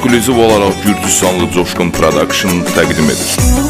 ekskluziv olaraq Gürcüstanlı Coşqun Production təqdim edir.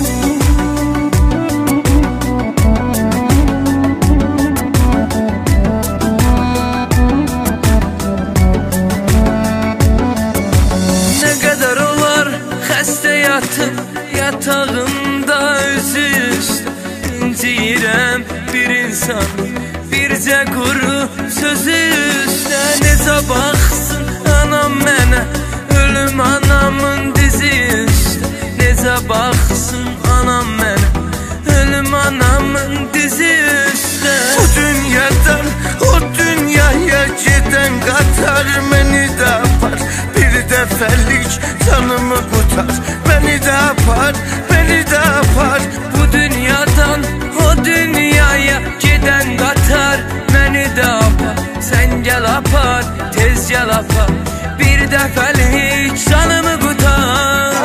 Ne kadar olar xəstə yatıb yatağımda özü üstə İnciyirəm bir insan bircə quru sözü üstə. Necə baxsın anam mənə ölüm anamın dizi üstə. Necə baxsın anam mənə ölüm anamın dizi üstə. Bu dünyadan o dünyaya gedən qatar məni də apar. Bir dəfəlik canımı qutar, məni də apar, məni də apar. Bu dünyadan o dünyaya gedən qatar məni də apar. Sən gəl apar, tez gəl apar. Bir dəfəlik canımı qutar.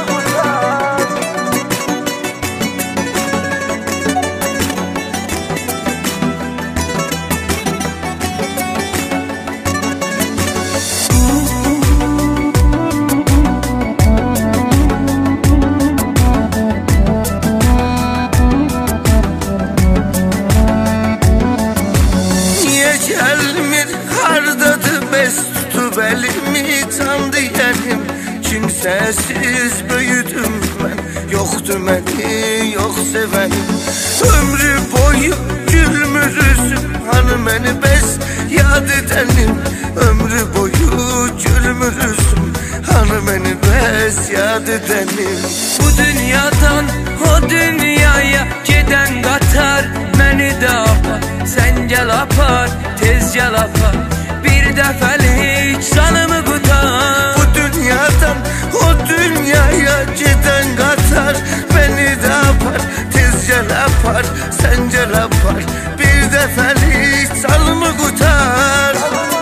Gelmir hardadır bes tutup elimi can diyelim. Kimsesiz büyüdüm ben, yoktu beni yok sevenim. Ömrü boyu gülmürüzüm, hani beni bes yad edenim. Ömrü boyu gülmürüzüm, hani beni bes yad edenim. Bu dünyadan o dünyaya giden qatar məni də apar. Sən gəl apar, tez gəl apar. Bir dəfəlik canımı qutar. Bu dünyadan o dünyaya giden qatar məni də apar. Tez gəl apar, sən gəl apar. Bir dəfəlik canımı qutar.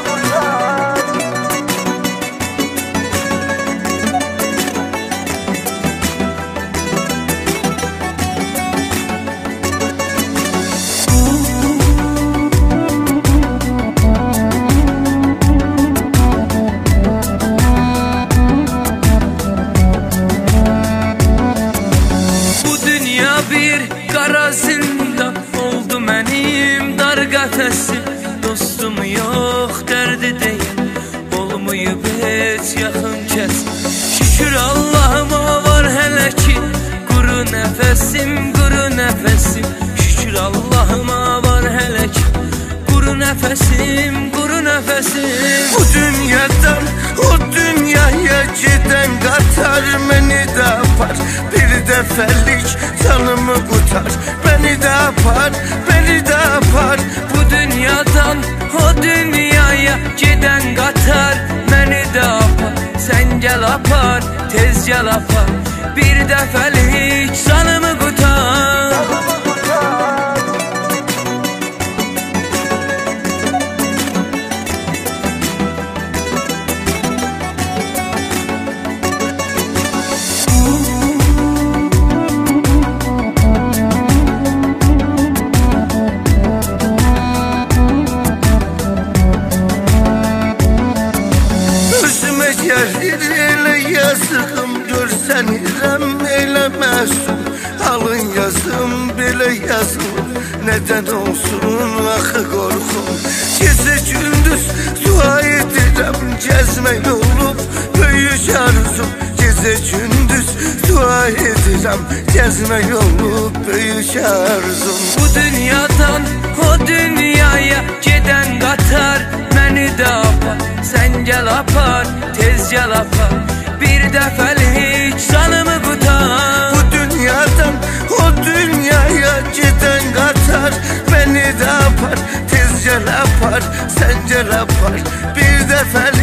Bir qara zindan oldu mənim dar qəfəsi. Dostum yox, dərdi deyil, olmayıb heç yaxın kəs. Şükür Allahıma var hələ ki quru nəfəsim, quru nəfəsim. Şükür Allahıma var hələ ki quru nəfəsim, quru nəfəsim. Bu dünyadan o dünyaya gedən qatar məni də apar. Bir dəfəlik canımı qutar, məni də apar, məni də apar. Bu dünyadan o dünyaya gedən qatar məni də apar. Sən gəl apar, tez gəl apar. Bir dəfəlik canımı qutar. Gəlir elə yazığım, görsənirəm elə məsum. Alın yazım belə yazılır, nədən olsun axı qorxum. Gecə gündüz dua edirəm, gəzmək olub böyük arzum. Gecə gündüz dua edirəm, gəzmək olub böyük arzum. Bu dünyadan o dünyaya gedən qatar məni də apar. Sən gəl apar, tez gəl apar. Bir dəfəlik canımı qutar. Bu dünyadan o dünyaya gedən qatar məni də apar. Tez gəl apar, sən gəl apar. Bir dəfəlik